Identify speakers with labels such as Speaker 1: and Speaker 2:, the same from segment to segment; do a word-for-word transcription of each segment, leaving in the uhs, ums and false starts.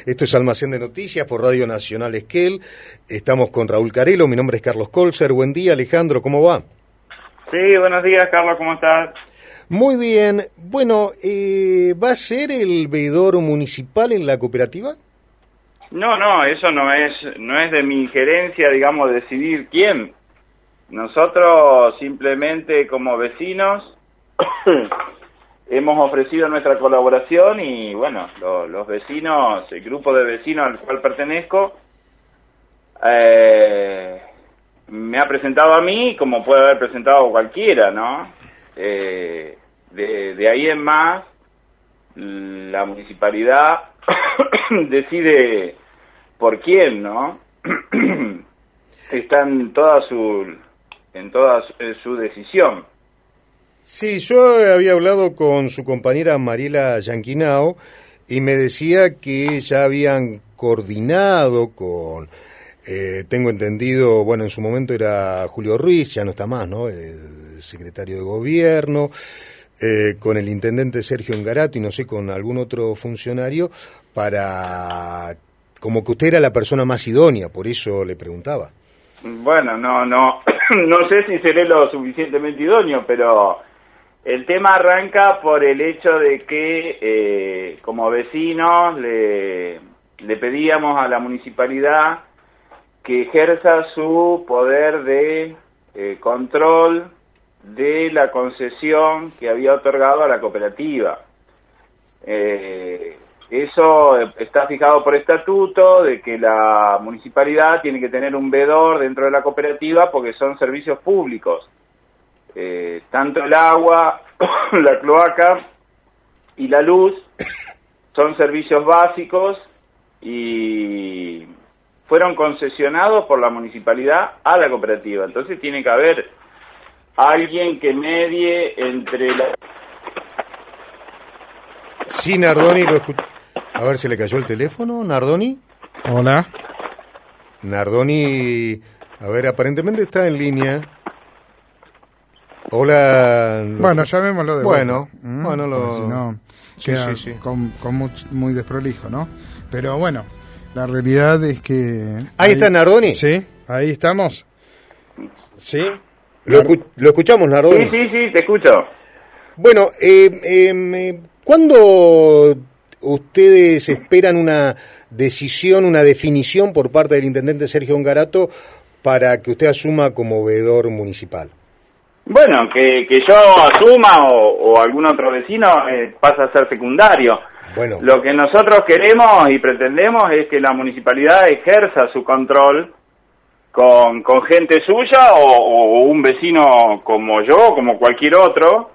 Speaker 1: Esto es Almacén de Noticias por Radio Nacional Esquel. Estamos con Raúl Carelo, mi nombre es Carlos Colzer. Buen día, Alejandro, ¿cómo va?
Speaker 2: Sí, buenos días, Carlos, ¿cómo estás?
Speaker 1: Muy bien. Bueno, eh, ¿va a ser el veedor municipal en la cooperativa?
Speaker 2: No, no, eso no es, no es de mi injerencia, digamos, decidir quién. Nosotros simplemente como vecinos hemos ofrecido nuestra colaboración y bueno, lo, los vecinos, el grupo de vecinos al cual pertenezco, eh, me ha presentado a mí como puede haber presentado cualquiera, ¿no? Eh, de, de ahí en más, la municipalidad decide por quién, ¿no? Está en toda su, en toda su, en su decisión.
Speaker 1: Sí, yo había hablado con su compañera Mariela Yanquinao y me decía que ya habían coordinado con, eh, tengo entendido, bueno, en su momento era Julio Ruiz, ya no está más, ¿no?, el secretario de gobierno, eh, con el intendente Sergio Ngarato y no sé, con algún otro funcionario, para, como que usted era la persona más idónea, por eso le preguntaba.
Speaker 2: Bueno, no, no, no sé si seré lo suficientemente idóneo, pero el tema arranca por el hecho de que eh, como vecinos le, le pedíamos a la municipalidad que ejerza su poder de eh, control de la concesión que había otorgado a la cooperativa. Eh, eso está fijado por estatuto, de que la municipalidad tiene que tener un veedor dentro de la cooperativa porque son servicios públicos. Eh, tanto el agua, la cloaca y la luz son servicios básicos y fueron concesionados por la municipalidad a la cooperativa. Entonces tiene que haber alguien que medie entre la...
Speaker 1: Sí, Nardoni, lo escu... a ver, ¿se le cayó el teléfono, Nardoni?
Speaker 3: Hola.
Speaker 1: Nardoni, a ver, aparentemente está en línea. Hola.
Speaker 3: Bueno, llamémoslo de
Speaker 1: bueno,
Speaker 3: vuelta. ¿Mm?
Speaker 1: Bueno, lo...
Speaker 3: si no,
Speaker 1: sí,
Speaker 3: queda
Speaker 1: sí, sí.
Speaker 3: Con, con muy, muy desprolijo, ¿no? Pero bueno, la realidad es que...
Speaker 1: Ahí, ahí está Nardoni.
Speaker 3: Sí, ahí estamos. ¿Sí?
Speaker 1: Lo, escu lo escuchamos, Nardoni.
Speaker 2: Sí, sí, sí, te escucho.
Speaker 1: Bueno, eh, eh, ¿cuándo ustedes esperan una decisión, una definición por parte del intendente Sergio Ngarato para que usted asuma como veedor municipal?
Speaker 2: Bueno, que, que yo asuma o, o algún otro vecino eh, pasa a ser secundario.
Speaker 1: Bueno.
Speaker 2: Lo que nosotros queremos y pretendemos es que la municipalidad ejerza su control con, con gente suya o, o un vecino como yo, como cualquier otro,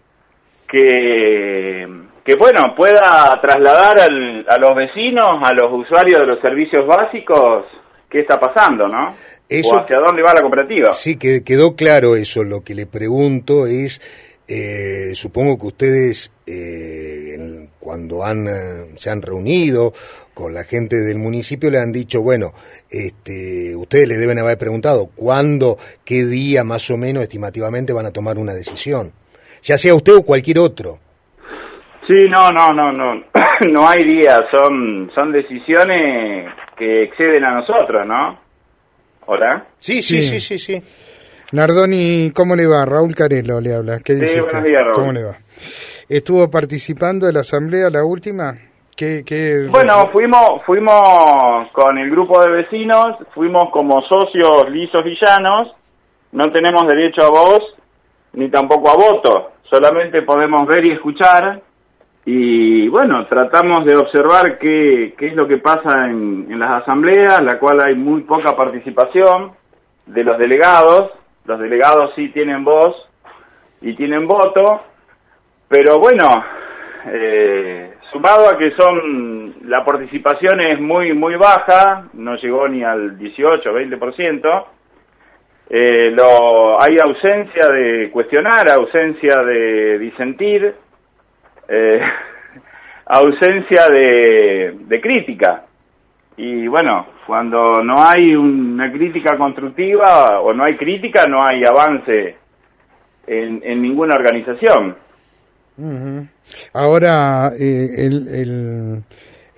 Speaker 2: que, que bueno, pueda trasladar al, a los vecinos, a los usuarios de los servicios básicos, qué está pasando, ¿no? Eso, o hacia dónde va la cooperativa.
Speaker 1: Sí, que quedó claro eso. Lo que le pregunto es, eh, supongo que ustedes eh, en, cuando han eh, se han reunido con la gente del municipio le han dicho, bueno, este, ustedes le deben haber preguntado cuándo, qué día más o menos estimativamente van a tomar una decisión, ya sea usted o cualquier otro.
Speaker 2: Sí, no, no, no, no, no hay días, son, son decisiones que exceden a nosotros, ¿no? ¿Hola?
Speaker 1: Sí, sí, sí, sí, sí.
Speaker 3: Nardoni, ¿cómo le va? Raúl Carelo le habla. ¿Qué dice
Speaker 2: sí,
Speaker 3: usted?
Speaker 2: Buenos días, Raúl.
Speaker 3: ¿Cómo le va? ¿Estuvo participando de la asamblea, la última? ¿Qué, qué...
Speaker 2: Bueno, fuimos fuimos con el grupo de vecinos, fuimos como socios lisos y llanos, no tenemos derecho a voz ni tampoco a voto, solamente podemos ver y escuchar. Y bueno, tratamos de observar qué, qué es lo que pasa en, en las asambleas, la cual hay muy poca participación de los delegados. Los delegados sí tienen voz y tienen voto, pero bueno, eh, sumado a que son la participación es muy muy baja, no llegó ni al dieciocho, veinte por ciento, eh, lo, hay ausencia de cuestionar, ausencia de disentir, Eh, ausencia de, de crítica. Y bueno, cuando no hay una crítica constructiva o no hay crítica, no hay avance en, en ninguna organización.
Speaker 3: Uh-huh. Ahora, eh, el, el,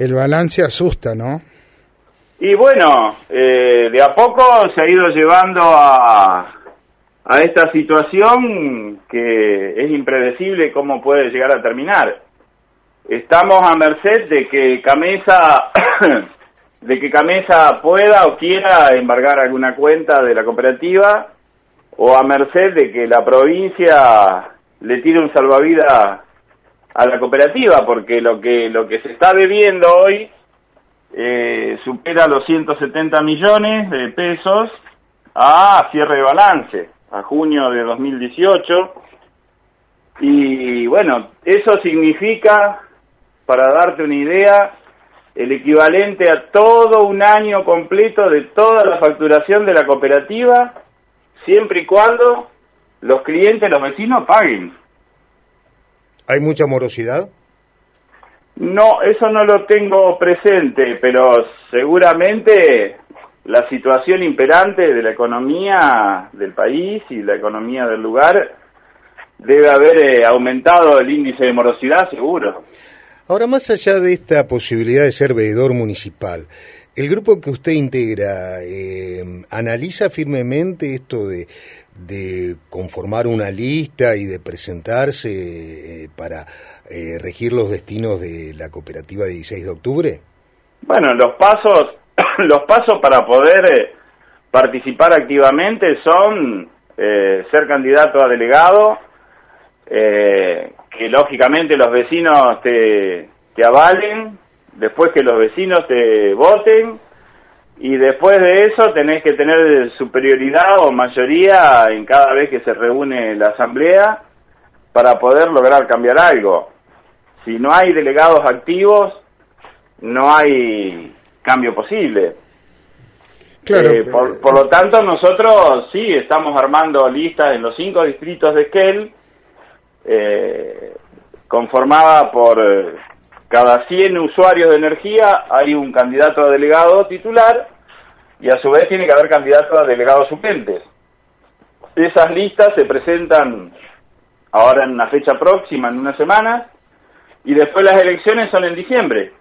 Speaker 3: el balance asusta, ¿no?
Speaker 2: Y bueno, eh, de a poco se ha ido llevando a, a esta situación que es impredecible cómo puede llegar a terminar. Estamos a merced de que Camesa de que Camesa pueda o quiera embargar alguna cuenta de la cooperativa, o a merced de que la provincia le tire un salvavidas a la cooperativa, porque lo que lo que se está debiendo hoy eh, supera los ciento setenta millones de pesos a cierre de balance, a junio de dos mil dieciocho, y bueno, eso significa, para darte una idea, el equivalente a todo un año completo de toda la facturación de la cooperativa, siempre y cuando los clientes, los vecinos, paguen.
Speaker 1: ¿Hay mucha morosidad?
Speaker 2: No, eso no lo tengo presente, pero seguramente la situación imperante de la economía del país y la economía del lugar debe haber eh, aumentado el índice de morosidad, seguro.
Speaker 1: Ahora, más allá de esta posibilidad de ser veedor municipal, ¿el grupo que usted integra eh, analiza firmemente esto de, de conformar una lista y de presentarse eh, para eh, regir los destinos de la cooperativa de dieciséis de octubre?
Speaker 2: Bueno, los pasos, los pasos para poder eh, participar activamente son eh, ser candidato a delegado, eh, que lógicamente los vecinos te, te avalen, después que los vecinos te voten, y después de eso tenés que tener superioridad o mayoría en cada vez que se reúne la asamblea para poder lograr cambiar algo. Si no hay delegados activos, no hay cambio posible.
Speaker 3: Claro.
Speaker 2: Eh, por, por lo tanto, nosotros sí estamos armando listas en los cinco distritos de Esquel, eh, conformada por eh, cada cien usuarios de energía hay un candidato a delegado titular, y a su vez tiene que haber candidatos a delegados suplentes. Esas listas se presentan ahora en una fecha próxima, en una semana, y después las elecciones son en diciembre.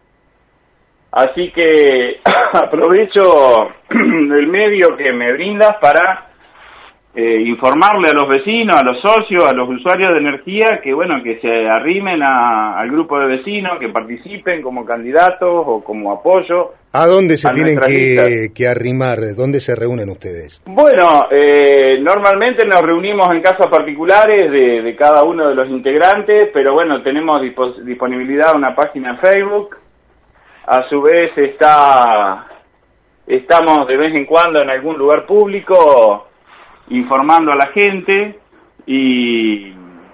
Speaker 2: Así que aprovecho el medio que me brindas para eh, informarle a los vecinos, a los socios, a los usuarios de energía, que bueno, que se arrimen a, al grupo de vecinos, que participen como candidatos o como apoyo.
Speaker 1: ¿A dónde se tienen que, que arrimar? ¿Dónde se reúnen ustedes?
Speaker 2: Bueno, eh, normalmente nos reunimos en casas particulares de, de cada uno de los integrantes, pero bueno, tenemos dispos, disponibilidad una página en Facebook. A su vez está estamos de vez en cuando en algún lugar público informando a la gente, y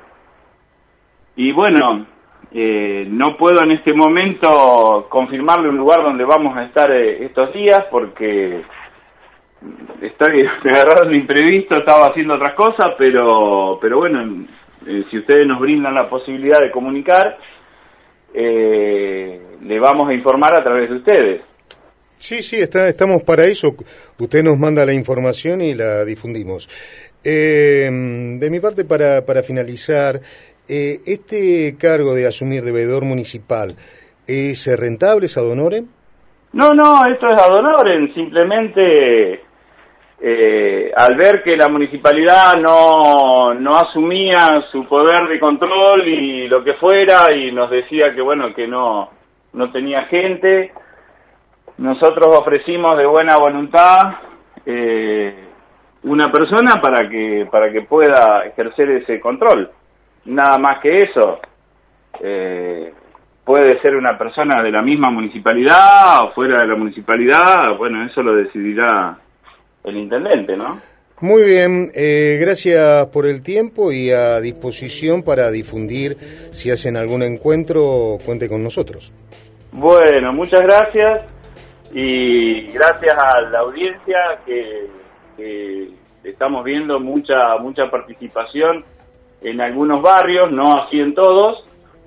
Speaker 2: y bueno, eh, no puedo en este momento confirmarle un lugar donde vamos a estar eh, estos días, porque estoy agarrado de imprevisto, estaba haciendo otras cosas, pero pero bueno, eh, si ustedes nos brindan la posibilidad de comunicar, eh, le vamos a informar a través de ustedes.
Speaker 1: Sí, sí, está, estamos para eso. Usted nos manda la información y la difundimos. Eh, de mi parte, para, para finalizar, eh, ¿este cargo de asumir de veedor municipal es rentable, es ad honorem?
Speaker 2: No, no, esto es ad honorem. Simplemente, eh, al ver que la municipalidad no, no asumía su poder de control y lo que fuera, y nos decía que bueno, que no, no tenía gente, nosotros ofrecimos de buena voluntad eh, una persona para que para que pueda ejercer ese control. Nada más que eso. Eh, puede ser una persona de la misma municipalidad o fuera de la municipalidad, bueno, eso lo decidirá el intendente, ¿no?
Speaker 1: Muy bien, eh, gracias por el tiempo y a disposición para difundir. Si hacen algún encuentro, cuente con nosotros.
Speaker 2: Bueno, muchas gracias. Y gracias a la audiencia que, que estamos viendo mucha mucha participación en algunos barrios, no así en todos,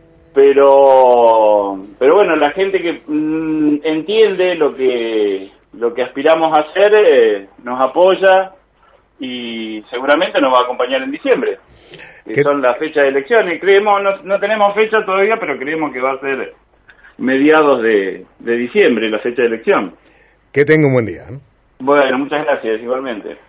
Speaker 2: pero pero bueno, la gente que mmm, entiende lo que lo que aspiramos a hacer eh, nos apoya y seguramente nos va a acompañar en diciembre, que ¿Qué? son las fechas de elecciones. Creemos, no, no tenemos fecha todavía, pero creemos que va a ser mediados de, de diciembre, la fecha de elección.
Speaker 1: Que tenga un buen día.
Speaker 2: Bueno, muchas gracias, igualmente.